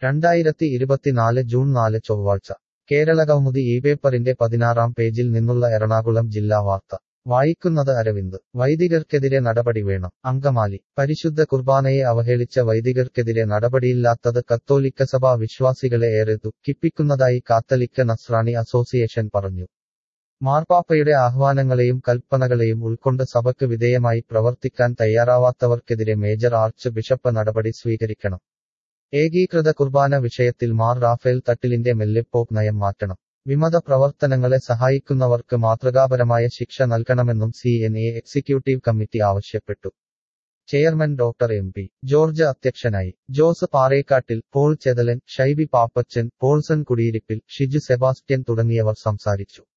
2024 June 4 ചൊവ്വാഴ്ച കേരളകൗമുദി ഈ പേപ്പറിന്റെ 16-ാം പേജിൽ നിന്നുള്ള എറണാകുളം ജില്ലാ വാർത്ത വായിക്കുന്നത് അരവിന്ദ് വൈദികർക്കെതിരെ നടപടി വേണം അങ്കമാലി പരിശുദ്ധ കുർബാനയെ അവഹേളിച്ച വൈദികർക്കെതിരെ നടപടിയില്ലാത്തത് കത്തോലിക്ക സഭാ വിശ്വാസികളെ ഏറെ ദുഃഖിപ്പിക്കുന്നതായി കാത്തലിക് നസ്രാണി അസോസിയേഷൻ പറഞ്ഞു മാർപ്പാപ്പയുടെ ആഹ്വാനങ്ങളെയും കൽപ്പനകളെയും ഉൾക്കൊണ്ട് സഭയ്ക്ക് വിധേയമായി പ്രവർത്തിക്കാൻ തയ്യാറാവാത്തവർക്കെതിരെ മേജർ ആർച്ച് ബിഷപ്പ് നടപടി സ്വീകരിക്കണം ഏകീകൃത കുർബാന വിഷയത്തിൽ മാർ റാഫേൽ തട്ടിലിന്റെ മെല്ലെപ്പോക്ക് നയം മാറ്റണം വിമത പ്രവർത്തനങ്ങളെ സഹായിക്കുന്നവർക്ക് മാതൃകാപരമായ ശിക്ഷ നൽകണമെന്നും CNA എക്സിക്യൂട്ടീവ് കമ്മിറ്റി ആവശ്യപ്പെട്ടു ചെയർമാൻ ഡോക്ടർ MP ജോർജ് അധ്യക്ഷനായി Jose Parekattil Paul Chethalan Shaiby Pappachan Paulson Kudiyirippil Shiju Sebastian തുടങ്ങിയവർ സംസാരിച്ചു